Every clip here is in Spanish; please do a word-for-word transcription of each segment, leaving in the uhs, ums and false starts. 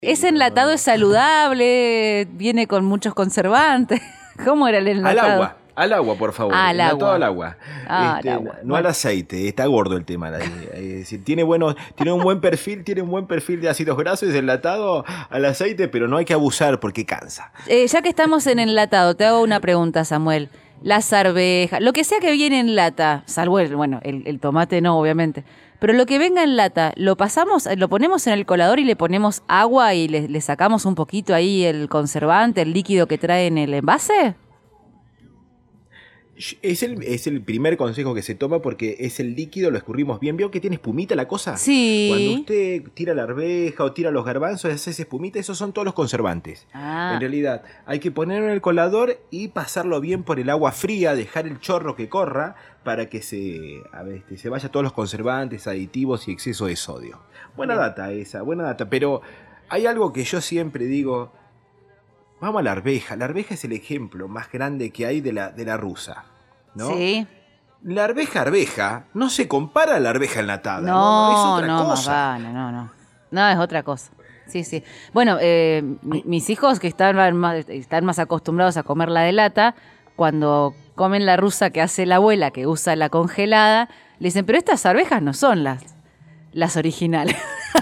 Ese enlatado es saludable, viene con muchos conservantes. ¿Cómo era el enlatado? Al agua. Al agua, por favor. Ah, al Enlatado agua. al agua. Ah, Este, al agua. No Bueno. al aceite, está gordo el tema. Es decir, tiene, bueno, tiene un buen perfil, tiene un buen perfil de ácidos grasos, es enlatado al aceite, pero no hay que abusar porque cansa. Eh, ya que estamos en enlatado, te hago una pregunta, Samuel. Las arvejas, lo que sea que viene en lata, salvo el, bueno, el, el tomate no, obviamente, pero lo que venga en lata, lo pasamos, lo ponemos en el colador y le ponemos agua y le, le sacamos un poquito ahí el conservante, el líquido que trae en el envase. Es el, es el primer consejo que se toma porque es el líquido, lo escurrimos bien. ¿Vio que tiene espumita la cosa? Sí. Cuando usted tira la arveja o tira los garbanzos, hace esa espumita, esos son todos los conservantes. Ah. En realidad, hay que ponerlo en el colador y pasarlo bien por el agua fría, dejar el chorro que corra para que se, a ver, este, se vaya todos los conservantes, aditivos y exceso de sodio. Buena Bien. data esa, buena data. Pero hay algo que yo siempre digo, vamos a la arveja. La arveja es el ejemplo más grande que hay de la, de la rusa, ¿no? Sí. La arveja arveja no se compara a la arveja enlatada. No, No, no, es otra no, más cosa. vale, no, no. No, es otra cosa. Sí, sí. Bueno, eh, mi- mis hijos que están más, están más acostumbrados a comer la de lata, cuando comen la rusa que hace la abuela, que usa la congelada, le dicen, pero estas arvejas no son las, las originales.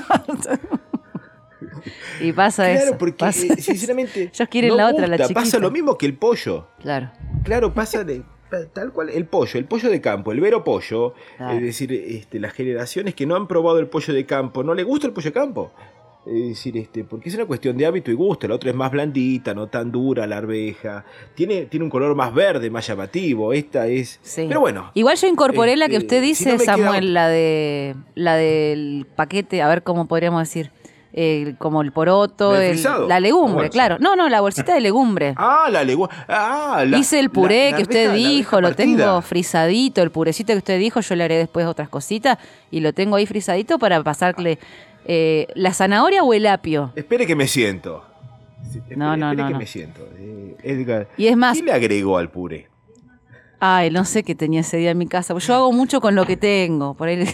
Y pasa Claro, eso. porque pasa eh, eso. sinceramente Ellos quieren no la otra, la gusta. chiquita. Pasa lo mismo que el pollo. Claro. Claro, pasa de, tal cual el pollo, el pollo de campo, el vero pollo. Claro. Es decir, este, las generaciones que no han probado el pollo de campo, no le gusta el pollo de campo. Es decir, este, porque es una cuestión de hábito y gusto. La otra es más blandita, no tan dura la arveja. Tiene, tiene un color más verde, más llamativo. Esta es. Sí. Pero bueno. Igual yo incorporé la que este, usted si dice, no me queda- Samuel, la de la del paquete, a ver cómo podríamos decir, eh, como el poroto, ¿La de el- frisado? la La legumbre, bolsa. claro. No, no, la bolsita de legumbre. Ah, la legua. Ah, la, Hice el puré la- la que usted arveja- la dijo, arveja lo tengo partida. frisadito, el purecito que usted dijo, yo le haré después otras cositas y lo tengo ahí frisadito para pasarle eh, la zanahoria o el apio. Espere que me siento. Espere, No, no, espere no, que no. me siento. Eh, Edgar, Y es más- ¿qué le agregó al puré? Ay, no sé qué tenía ese día en mi casa. Yo hago mucho con lo que tengo. Por ahí.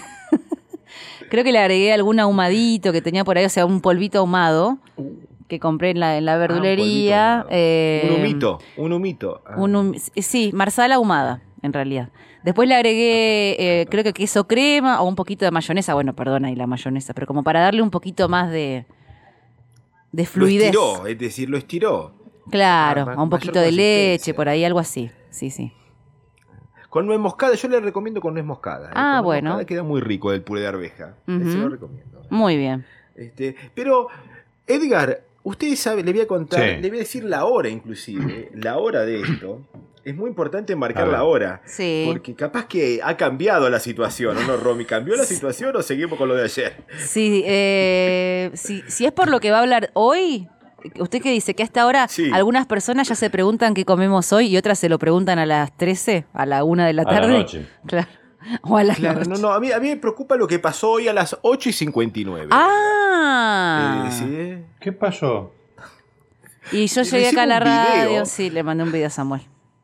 Creo que le agregué algún ahumadito que tenía por ahí, o sea, un polvito ahumado que compré en la, en la verdulería. Ah, un polvito ahumado. eh, un humito, un humito. Ah. un hum- sí, marsala ahumada, en realidad. Después le agregué, eh, creo que queso crema o un poquito de mayonesa. Bueno, perdona ahí la mayonesa, pero como para darle un poquito más de, de Lo fluidez. estiró, es decir, lo estiró. Claro, Ah, ma- a un mayor poquito de leche, consistencia. por ahí, algo así. Sí, sí. Con nuez moscada, yo le recomiendo con nuez moscada. ¿eh? Ah, Con nuez bueno. moscada queda muy rico el puré de arveja. Ujú. Se lo recomiendo. Muy bien. Este, pero, Edgar, usted sabe, le voy a contar, Sí. le voy a decir la hora inclusive, la hora de esto. Es muy importante marcar A ver. la hora. Sí. Porque capaz que ha cambiado la situación, ¿o no, Romy? ¿Cambió la situación o seguimos con lo de ayer? Sí, eh, si, si es por lo que va a hablar hoy, ¿usted qué dice? Que hasta ahora Sí. algunas personas ya se preguntan qué comemos hoy y otras se lo preguntan a las trece, a la una de la A la tarde. noche. Claro. O a la Claro, noche. no, no, a mí, a mí me preocupa lo que pasó hoy a las ocho y cincuenta y nueve. Ah. Eh, ¿sí? ¿Qué pasó? Y yo Le llegué acá a la hicimos un video. radio, sí, le mandé un video a Samuel.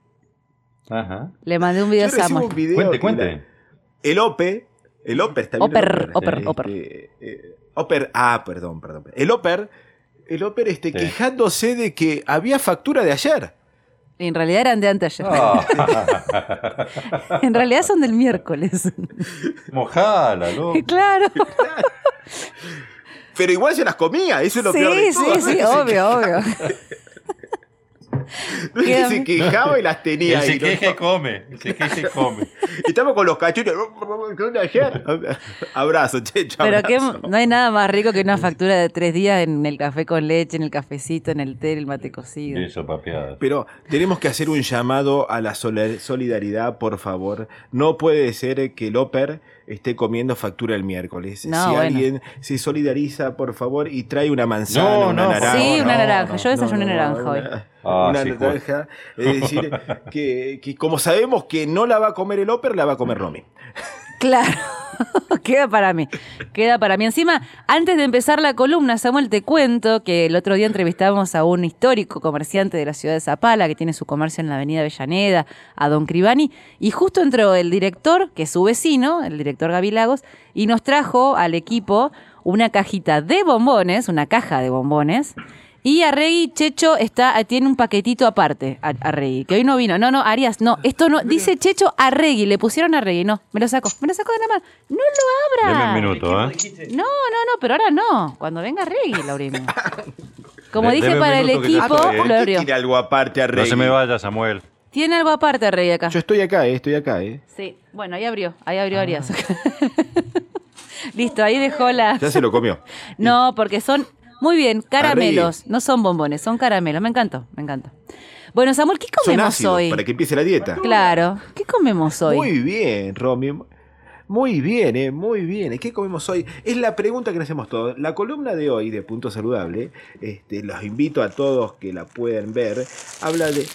Ajá. Le mandé un video Yo a recibo Samuel. un video Cuente, que cuente. la- el Ope, el Oper, está bien. Oper, el Oper, Este, Oper. eh, Oper, ah, perdón, perdón. El Oper, el Oper este, Sí. quejándose de que había factura de ayer. En realidad eran de anteayer. Ah. En realidad son del miércoles. Mojala, loco. Claro. Pero igual se las comía, eso es lo Sí, peor de todo. sí, ¿no? sí, Que se obvio, quejaba- obvio. No es que se quejaba y las tenía El se ahí. ¿no? queja y come. El se queja y come. Estamos con los cachuchos. ¿Qué de ayer? Abrazo, che, chao. Pero que abrazo. no hay nada más rico que una factura de tres días en el café con leche, en el cafecito, en el té, en el mate cocido. Eso, papeada. Pero tenemos que hacer un llamado a la sola- solidaridad, por favor. No puede ser que el Oper esté comiendo factura el miércoles. No, si bueno. alguien se solidariza, por favor, y trae una manzana, No, una no, naranja. Sí, una no, naranja. no, Yo desayuné No, no, naranja hoy. una, Ah, una sí, naranja. Es decir, que, que como sabemos que no la va a comer el Oper, la va a comer Romy. Claro, queda para mí. Queda para mí. Encima, antes de empezar la columna, Samuel, te cuento que el otro día entrevistamos a un histórico comerciante de la ciudad de Zapala, que tiene su comercio en la avenida Avellaneda, a don Cribani, y justo entró el director, que es su vecino, el director Gavilagos, y nos trajo al equipo una cajita de bombones, una caja de bombones. Y Arregui, Checho, está, tiene un paquetito aparte, a- Arregui, que hoy no vino. No, no, Arias, no, esto no, dice Checho Arregui, le pusieron Arregui, no, me lo saco, me lo saco de la mano. No lo Deme un abra. minuto, ¿eh? No, no, no, pero ahora no, cuando venga Arregui, Laurino. Como De- dije deme un para el minuto que ya equipo, estoy, ¿eh? lo ¿Por qué abrió. tiene algo aparte a No Rey? se me vaya, Samuel. Tiene algo aparte Arregui acá. Yo estoy acá, eh, estoy acá, ¿eh? Sí, bueno, ahí abrió, ahí abrió Arias. Listo, ahí dejó la... Ya se lo comió. No, porque son, muy bien, caramelos, no son bombones, son caramelos, me encantó, me encantó. Bueno, Samuel, ¿qué Son comemos ácidos, hoy? para que empiece la dieta. Claro, ¿qué comemos hoy? Muy bien, Romy. Muy bien, eh, muy bien. ¿Qué comemos hoy? Es la pregunta que nos hacemos todos. La columna de hoy de Punto Saludable, este, los invito a todos que la puedan ver, habla de...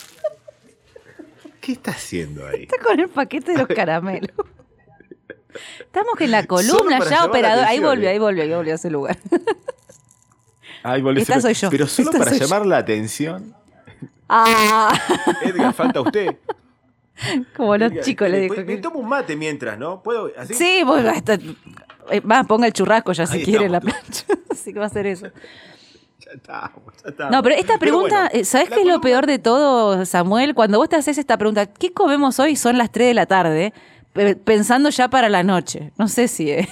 ¿Qué está haciendo ahí? Está con el paquete de los caramelos. Estamos en la Solo columna para ya, llamar la operador. Ahí atención, volvió, eh. ahí volvió, ahí volvió a ese lugar. Ay, volví a Esta ser- soy yo. Pero solo Esta para soy yo. llamar la atención. Ah, Edgar, falta usted. como los Edgar, chicos le eh, dijo. Me que- tomo un mate mientras, ¿no? ¿Puedo? ¿Así? Sí, bueno, hasta... eh, va, ponga el churrasco ya si Ahí quiere en la estamos. plancha. Así que va a hacer eso. Ya estamos, ya estamos. No, pero esta pregunta, bueno, eh, ¿sabes la qué es lo columna- peor de todo, Samuel? Cuando vos te haces esta pregunta, ¿qué comemos hoy? Son las tres de la tarde, pe- pensando ya para la noche. No sé si... Eh.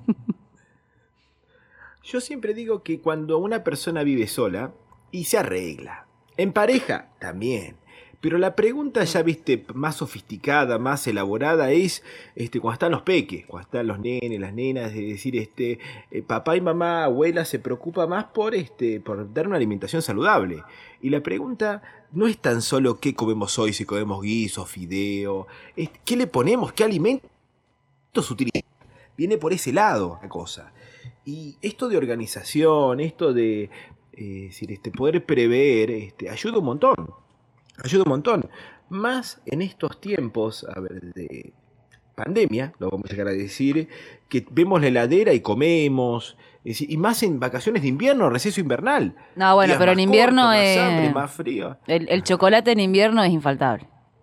Yo siempre digo que cuando una persona vive sola y se arregla, en pareja también, pero la pregunta ya viste más sofisticada, más elaborada es este, cuando están los peques, cuando están los nenes, las nenas, de decir este eh, papá y mamá, abuela se preocupa más por este por dar una alimentación saludable. Y la pregunta no es tan solo qué comemos hoy, si comemos guiso, fideo, es, qué le ponemos, qué alimentos utilizamos. Viene por ese lado la cosa. Y esto de organización, esto de eh, decir, este, poder prever, este, ayuda un montón. Ayuda un montón. Más en estos tiempos, a ver, de pandemia, lo vamos a llegar a decir, que vemos la heladera y comemos. Es decir, y más en vacaciones de invierno, receso invernal. No, bueno, Días pero más en invierno cortos, más eh, hambre, más frío. el, el chocolate en invierno es infaltable.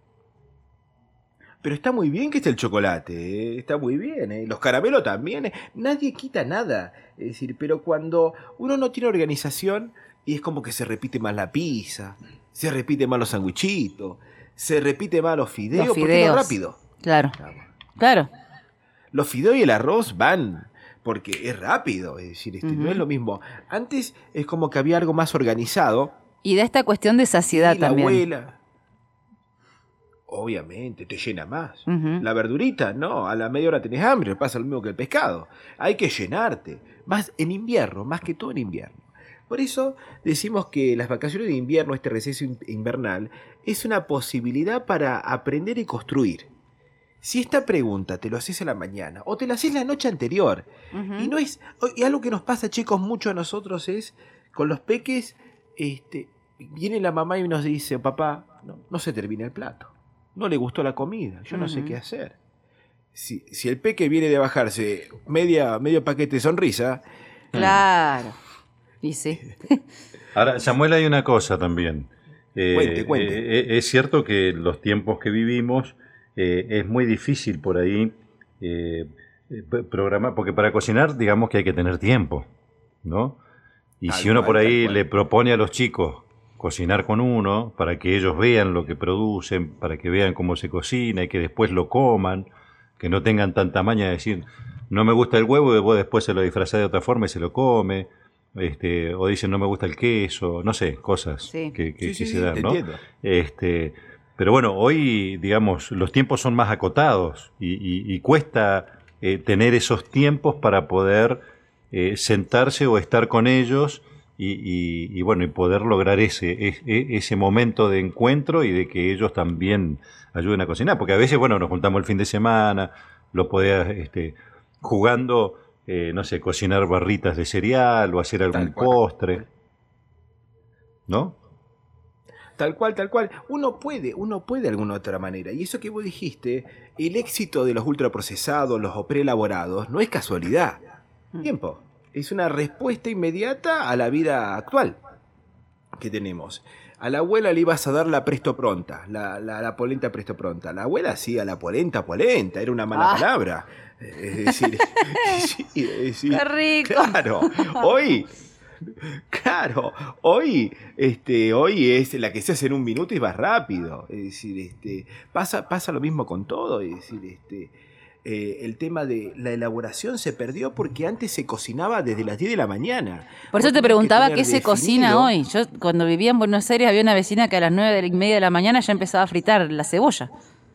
Pero está muy bien que esté el chocolate, ¿eh? Está muy bien, ¿eh? Los caramelos también, ¿eh? Nadie quita nada. Es decir, pero cuando uno no tiene organización, y es como que se repite más la pizza, se repite más los sandwichitos, se repite más los fideos, Los porque fideos. es rápido. Claro, claro. Los fideos y el arroz van, porque es rápido, es decir, este, Ujú. no es lo mismo. Antes es como que había algo más organizado, Y de esta cuestión de saciedad y la también. abuela... Obviamente, te llena más. Ujú. La verdurita, no, a la media hora tenés hambre, pasa lo mismo que el pescado. Hay que llenarte, más en invierno, más que todo en invierno. Por eso decimos que las vacaciones de invierno, este receso in- invernal, es una posibilidad para aprender y construir. Si esta pregunta te lo haces a la mañana o te la haces la noche anterior, Ujú. y no es, y algo que nos pasa, chicos, mucho a nosotros es, con los peques, este, viene la mamá y nos dice, papá, no, no se termina el plato. No le gustó la comida, yo no sé Ujú. qué hacer. Si, si el peque viene de bajarse media, medio paquete de sonrisa, Claro. Y sí. Ahora, Samuel, hay una cosa también. Eh, Cuente, cuente. eh, es cierto que los tiempos que vivimos eh, es muy difícil por ahí eh, eh, programar, porque para cocinar digamos que hay que tener tiempo, ¿no? Y Tal si uno cual, por tal ahí cual. le propone a los chicos cocinar con uno, para que ellos vean lo que producen, para que vean cómo se cocina y que después lo coman, que no tengan tanta maña de decir, no me gusta el huevo y vos después se lo disfrazás de otra forma y se lo come, este, o dicen no me gusta el queso, no sé, cosas Sí. que, que- Sí, sí, que sí, se dan, te ¿no? entiendo. Este, pero bueno, hoy, digamos, los tiempos son más acotados y, y- y cuesta eh, tener esos tiempos para poder eh, sentarse o estar con ellos y, y- y, bueno, y poder lograr ese, es- e- ese momento de encuentro y de que ellos también ayuden a cocinar. Porque a veces, bueno, nos juntamos el fin de semana, lo podés, este, jugando, eh, no sé, cocinar barritas de cereal o hacer algún Tal cual. postre, ¿no? Tal cual, tal cual. Uno puede, uno puede de alguna otra manera. Y eso que vos dijiste, el éxito de los ultraprocesados, los o preelaborados, no es casualidad. Tiempo. Es una respuesta inmediata a la vida actual que tenemos. A la abuela le ibas a dar la presto pronta, la, la, la polenta presto pronta. La abuela hacía la polenta polenta, era una mala ah. palabra. Es decir, sí, es decir, ¡qué rico! Claro, hoy... Claro, hoy, este, hoy es la que se hace en un minuto y va rápido. Es decir, este, pasa, pasa lo mismo con todo. Es decir, este, eh, el tema de la elaboración se perdió porque antes se cocinaba desde las diez de la mañana. Por eso te preguntaba qué se cocina hoy. Yo cuando vivía en Buenos Aires había una vecina que a las nueve y media de la mañana ya empezaba a fritar la cebolla.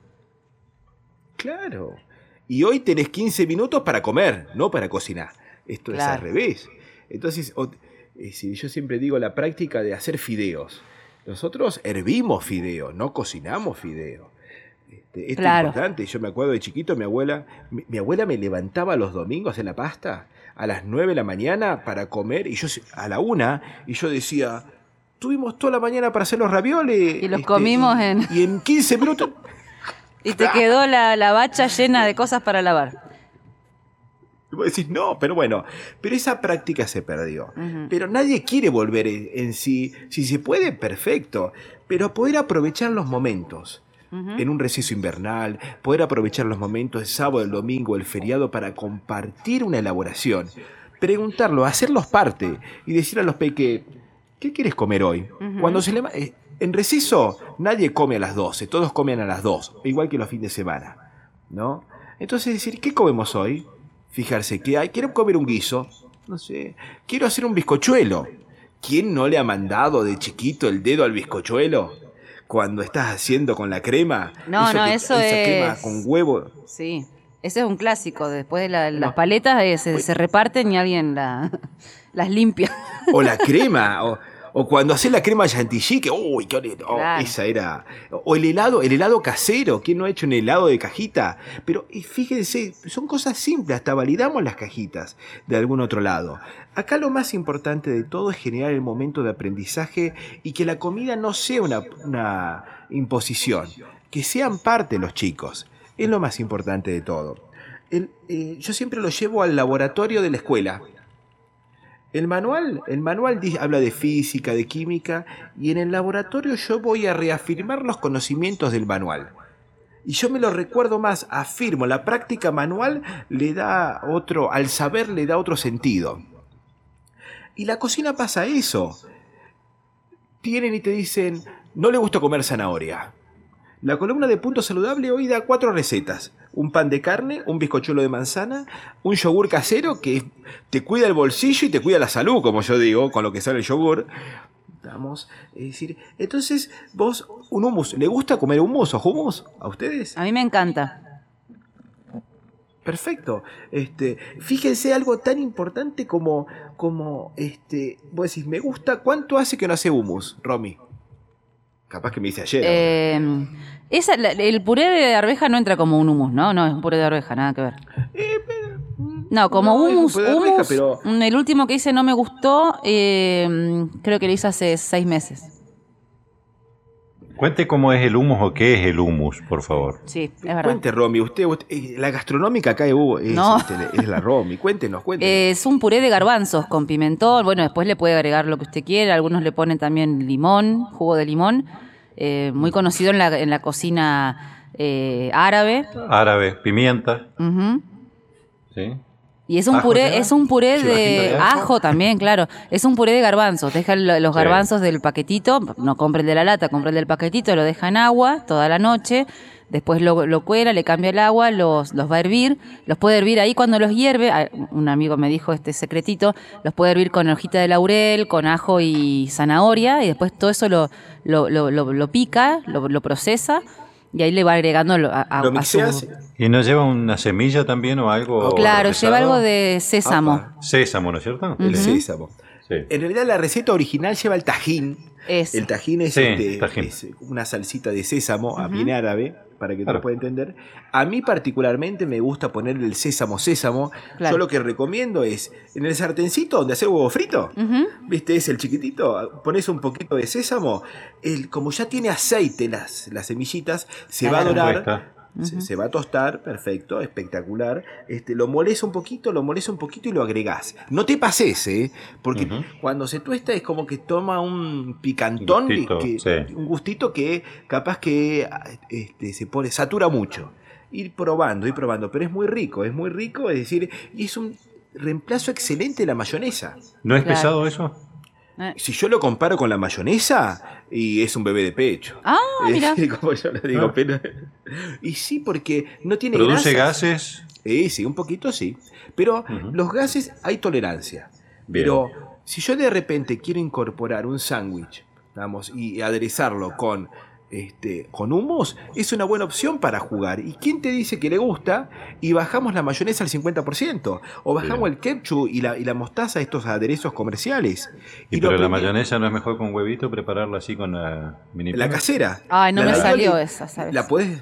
Claro. Y hoy tenés quince minutos para comer, no para cocinar. Esto claro. es al revés. Entonces... Sí, yo siempre digo la práctica de hacer fideos. Nosotros hervimos fideos, no cocinamos fideos. Este, esto claro. es importante. Yo me acuerdo de chiquito, mi abuela, mi, mi abuela me levantaba los domingos en la pasta a las nueve de la mañana para comer, y yo a la una, y yo decía, tuvimos toda la mañana para hacer los ravioles. Y los este, comimos y, en... Y en quince minutos... Y te quedó la, la bacha llena de cosas para lavar. Y vos decís, no, pero bueno, pero esa práctica se perdió. Uh-huh. Pero nadie quiere volver en, en sí. Si se puede, perfecto. Pero poder aprovechar los momentos. Uh-huh. En un receso invernal, poder aprovechar los momentos el sábado, el domingo, el feriado para compartir una elaboración. Preguntarlo, hacerlos parte y decir a los peques, ¿qué quieres comer hoy? Uh-huh. Cuando se le... Eh, en receso nadie come a las doce, todos comen a las dos, igual que los fines de semana, ¿no? Entonces decir, ¿qué comemos hoy? Fijarse que hay, quiero comer un guiso, no sé, quiero hacer un bizcochuelo. ¿Quién no le ha mandado de chiquito el dedo al bizcochuelo? Cuando estás haciendo con la crema. No, eso no, que, eso esa es... crema con huevo. Sí, ese es un clásico. Después de la, las paletas eh, se, se reparten y alguien la, las limpia. O la crema, o... O cuando haces la crema chantilly, que uy, qué oh, claro. esa era. O el helado, el helado casero, ¿quién no ha hecho un helado de cajita? Pero fíjense, son cosas simples, hasta validamos las cajitas de algún otro lado. Acá lo más importante de todo es generar el momento de aprendizaje y que la comida no sea una, una imposición, que sean parte los chicos. Es lo más importante de todo. El, eh, yo siempre lo llevo al laboratorio de la escuela. El manual, el manual habla de física, de química, y en el laboratorio yo voy a reafirmar los conocimientos del manual. Y yo me lo recuerdo más, afirmo, la práctica manual le da otro, al saber le da otro sentido. Y la cocina pasa eso. Tienen y te dicen, no le gusta comer zanahoria. La columna de Punto Saludable hoy da cuatro recetas. Un pan de carne, un bizcochuelo de manzana, un yogur casero que te cuida el bolsillo y te cuida la salud, como yo digo, con lo que sale el yogur. Vamos, es decir, entonces vos, un hummus, ¿le gusta comer hummus o hummus a ustedes? A mí me encanta. Perfecto. Este, fíjense algo tan importante como, como este, vos decís, me gusta, ¿cuánto hace que no hace hummus, Romy? Capaz que me dice ayer. Eh, esa, la, el puré de arveja no entra como un hummus, ¿no? No, es un puré de arveja, nada que ver. Eh, pero, no, como no, hummus, es un arveja, hummus pero... el último que hice no me gustó, eh, creo que lo hice hace seis meses. Cuente cómo es el hummus o qué es el hummus, por favor. Sí, es verdad. Cuente, Romy, usted, usted la gastronómica acá es, no. este, es la Romy. Cuéntenos, cuéntenos. Es un puré de garbanzos con pimentón. Bueno, después le puede agregar lo que usted quiera. Algunos le ponen también limón, jugo de limón. Eh, muy conocido en la, en la cocina eh, árabe. Árabe, pimienta. Uh-huh. Sí. Y es un ¿Ajo puré, lleva? es un puré ¿Lleva de, de ajo? ajo también, claro. Es un puré de garbanzos. Deja los garbanzos sí. del paquetito, no compre el de la lata, compre el del paquetito, lo deja en agua toda la noche. Después lo, lo cuela, le cambia el agua, los, los va a hervir. Los puede hervir ahí cuando los hierve. Un amigo me dijo este secretito. Los puede hervir con hojita de laurel, con ajo y zanahoria. Y después todo eso lo, lo, lo, lo, lo pica, lo, lo procesa. Y ahí le va agregando a, a, ¿Lo mixeas? a su... ¿Y no lleva una semilla también o algo? Claro, procesado? lleva algo de sésamo. Apa. Sésamo, ¿no es cierto? El Uh-huh. sésamo. Sí. En realidad la receta original lleva el tajín. Es. El tajín es, Sí, este, tajín. es una salsita de sésamo, Uh-huh. bien árabe. para que Claro. tú puedas entender. A mí particularmente me gusta ponerle el sésamo sésamo. Claro. Yo lo que recomiendo es, en el sartencito donde hace huevo frito, Ujú. ¿viste? Es el chiquitito, pones un poquito de sésamo, el, como ya tiene aceite las, las semillitas, se va a Claro. dorar. Cuesta. Se, se va a tostar, perfecto, espectacular. Este, lo molés un poquito, lo molés un poquito y lo agregás. No te pases, ¿eh? Porque Ujú. cuando se tuesta es como que toma un picantón, Gustito, que, sí. un gustito que capaz que este, se pone, satura mucho. Ir probando, ir probando, pero es muy rico, es muy rico, es decir, y es un reemplazo excelente de la mayonesa. ¿No es Claro. pesado eso? Eh. Si yo lo comparo con la mayonesa, y es un bebé de pecho. Ah, Es mira. decir, como yo le digo, Ah. pero- y sí, porque no tiene ¿Produce grasas. gases? Sí, sí, un poquito sí. Pero Ujú. los gases hay tolerancia. Bien. Pero si yo de repente quiero incorporar un sándwich, vamos, y aderezarlo con este con hummus, es una buena opción para jugar. ¿Y quién te dice que le gusta? Y bajamos la mayonesa al cincuenta por ciento. O bajamos Bien. el ketchup y la, y la mostaza, estos aderezos comerciales. ¿Y lo pero la prendemos- mayonesa no es mejor con huevito prepararla así con la mini La pima? casera. Ay, no La me ravioli, salió esa, ¿sabes? ¿La podés?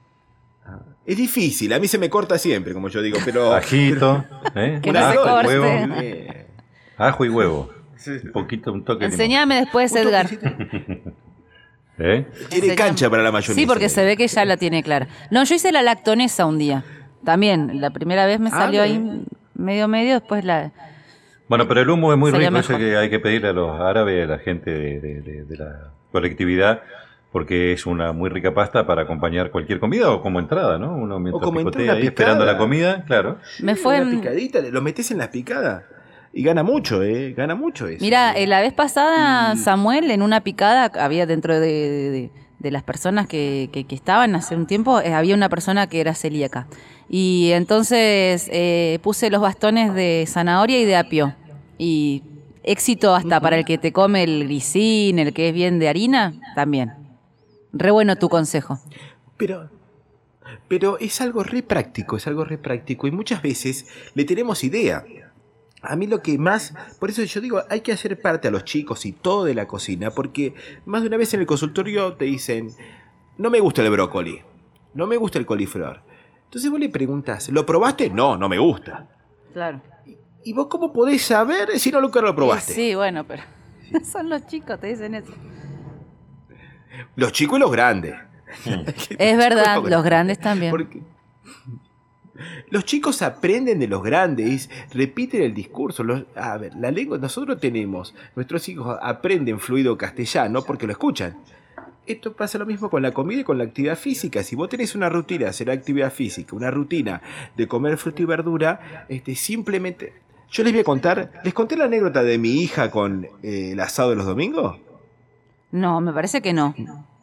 Es difícil, a mí se me corta siempre, como yo digo, pero... Ajito, ¿eh? Que no se Ajo, corte. huevo, Eh, ajo y huevo. Un poquito, un toque de limón. Enseñame después, un Edgar. toquecito. ¿Eh? Tiene Enseñame. cancha para la mayonesa. Sí, porque se ve que ya la tiene clara. No, yo hice la lactonesa un día. También, la primera vez me Ah, salió bien. ahí medio medio, después la... Bueno, pero el humo es muy Sería rico, eso mejor. que hay que pedirle a los árabes, a la gente de, de- de- de la colectividad, porque es una muy rica pasta para acompañar cualquier comida o como entrada, ¿no? Uno mientras como entra picotea una ahí picada. esperando la comida, claro. Me fue... Una picadita, lo metes en las picadas. Y gana mucho, ¿eh? Gana mucho eso. Mira, eh, la vez pasada, Y- Samuel, en una picada, había dentro de, de- de- de las personas que, que- que estaban hace un tiempo, eh, había una persona que era celíaca. Y entonces eh, puse los bastones de zanahoria y de apio. Y éxito hasta para el que te come el grisín, el que es bien de harina, también. Re bueno tu consejo. Pero, pero es algo re práctico, es algo re práctico. Y muchas veces le tenemos idea. A mí lo que más, por eso yo digo, hay que hacer parte a los chicos y todo de la cocina, porque más de una vez en el consultorio te dicen, no me gusta el brócoli, no me gusta el coliflor. Entonces vos le preguntás, ¿lo probaste? No, no me gusta. Claro. ¿Y vos cómo podés saber si no nunca lo probaste? Sí, bueno, pero son los chicos, te dicen eso. Los chicos y los grandes. Es verdad, Los los grandes también. Porque los chicos aprenden de los grandes, repiten el discurso. Los- a ver, la lengua, nosotros tenemos, nuestros hijos aprenden fluido castellano porque lo escuchan. Esto pasa lo mismo con la comida y con la actividad física. Si vos tenés una rutina de hacer actividad física, una rutina de comer fruta y verdura, este, simplemente... Yo les voy a contar, ¿les conté la anécdota de mi hija con eh, el asado de los domingos? No, me parece que no.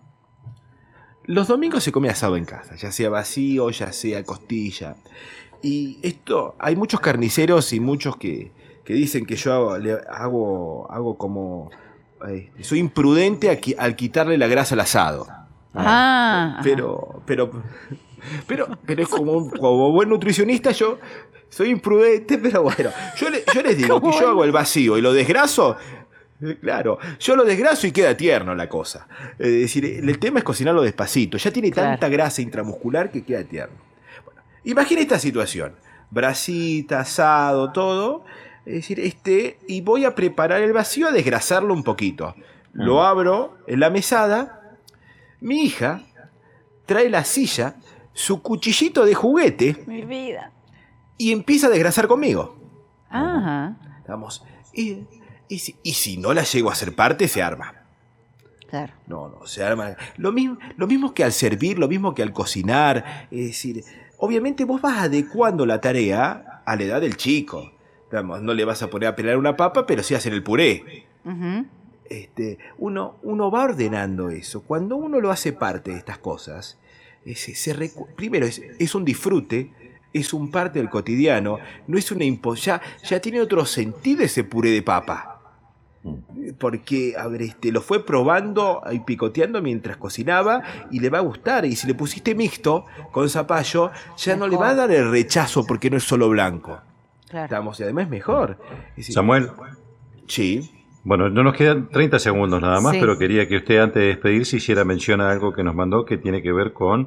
Los domingos se come asado en casa, ya sea vacío, ya sea costilla. Y esto, hay muchos carniceros y muchos que, que dicen que yo hago, le hago, hago como... eh, soy imprudente a qui- al quitarle la grasa al asado. Ah, ajá. Pero, pero, pero, pero es como, un- como buen nutricionista yo soy imprudente, pero bueno, yo, le- yo les digo que yo hago el vacío y lo desgraso. eh, Claro, yo lo desgraso y queda tierno la cosa. Es decir, el tema es cocinarlo despacito. Ya tiene Claro. tanta grasa intramuscular que queda tierno. Bueno, imagina esta situación: brasita, asado, todo. Es decir, este, y voy a preparar el vacío, a desgrasarlo un poquito. Lo abro en la mesada. Mi hija trae la silla, su cuchillito de juguete Mi vida. y empieza a desgrasar conmigo. Ajá. Vamos. Y, y si, y si no la llego a hacer parte, se arma. Claro. No, no, se arma. Lo mismo, lo mismo que al servir, lo mismo que al cocinar. Es decir, obviamente vos vas adecuando la tarea a la edad del chico. Vamos, no le vas a poner a pelar una papa, pero sí a hacer el puré. Ujú. Este, uno, uno va ordenando eso. Cuando uno lo hace parte de estas cosas, ese- se recu- primero es, es un disfrute, es un parte del cotidiano, no es una impo ya, ya tiene otro sentido ese puré de papa. Porque, a ver, este, lo fue probando y picoteando mientras cocinaba y le va a gustar. Y si le pusiste mixto con zapallo, ya no le va a dar el rechazo porque no es solo blanco. Claro. Estamos, y además es mejor. Es decir, Samuel, sí. bueno, no nos quedan treinta segundos nada más, Sí. pero quería que usted antes de despedirse hiciera mención a algo que nos mandó que tiene que ver con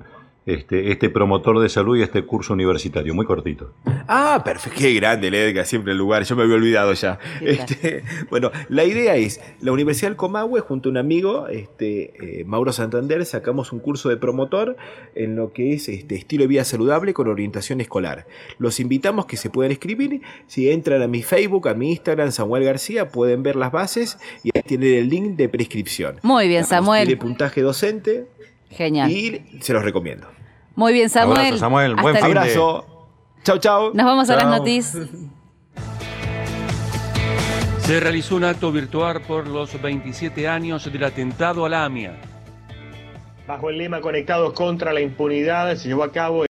este, este promotor de salud y este curso universitario, muy cortito. Ah, perfecto, qué grande el Edgar, siempre el lugar, yo me había olvidado ya. Este, bueno, la idea es, la Universidad del Comahue, junto a un amigo, este, eh, Mauro Santander, sacamos un curso de promotor en lo que es este, estilo de vida saludable con orientación escolar. Los invitamos que se puedan escribir, si entran a mi Facebook, a mi Instagram, Samuel García, pueden ver las bases y ahí tienen el link de prescripción. Muy bien, Samuel. Tiene puntaje docente. Genial. Y se los recomiendo. Muy bien, Samuel. Abrazo, Samuel. Hasta Buen el- fin de- Abrazo. Chau, chau. Nos vamos a Chao. las noticias. Se realizó un acto virtual por los veintisiete años del atentado a la AMIA. Bajo el lema Conectados contra la impunidad se llevó a cabo